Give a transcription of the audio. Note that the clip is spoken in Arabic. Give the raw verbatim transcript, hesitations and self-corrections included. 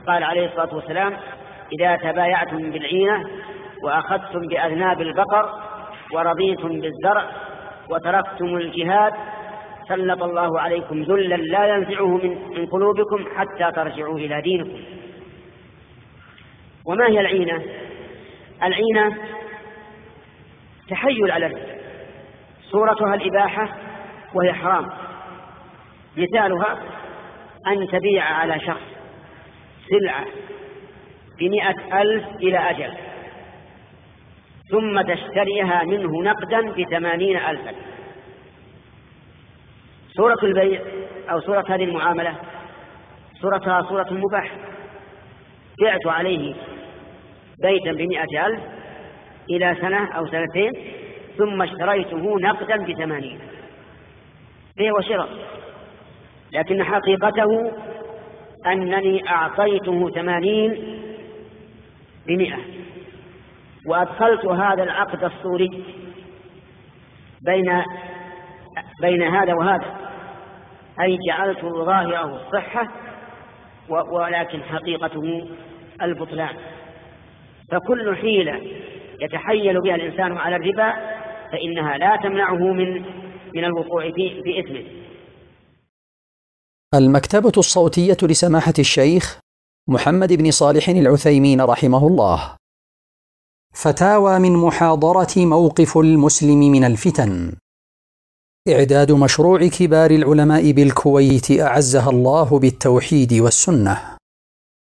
قال عليه الصلاة والسلام: إذا تبايعتم بالعينة وأخذتم بأذناب البقر ورضيتم بالزرع وتركتم الجهاد سلط الله عليكم ذلا لا ينزعه من قلوبكم حتى ترجعوا إلى دينكم. وما هي العينة؟ العينة تحيل على الربا، صورتها الإباحة وهي حرام. مثالها أن تبيع على شخص سلعة بمئة ألف إلى أجل ثم تشتريها منه نقدا بثمانين ألفا. صورة البيع أو صورة هذه المعاملة صورتها صورة مباحة. بعت عليه بيتا بمئة ألف إلى سنة أو سنتين ثم اشتريته نقدا بثمانين، بيع وشراء، لكن حقيقته أنني أعطيته ثمانين بمئة وأدخلت هذا العقد الصوري بين بين هذا وهذا، أي جعلت ظاهره الصحة ولكن حقيقته البطلان. فكل حيلة يتحيل بها الإنسان على الربا فإنها لا تمنعه من من الوقوع في إثمه. المكتبة الصوتية لسماحة الشيخ محمد بن صالح العثيمين رحمه الله. فتاوى من محاضرة موقف المسلم من الفتن. إعداد مشروع كبار العلماء بالكويت أعزها الله بالتوحيد والسنة.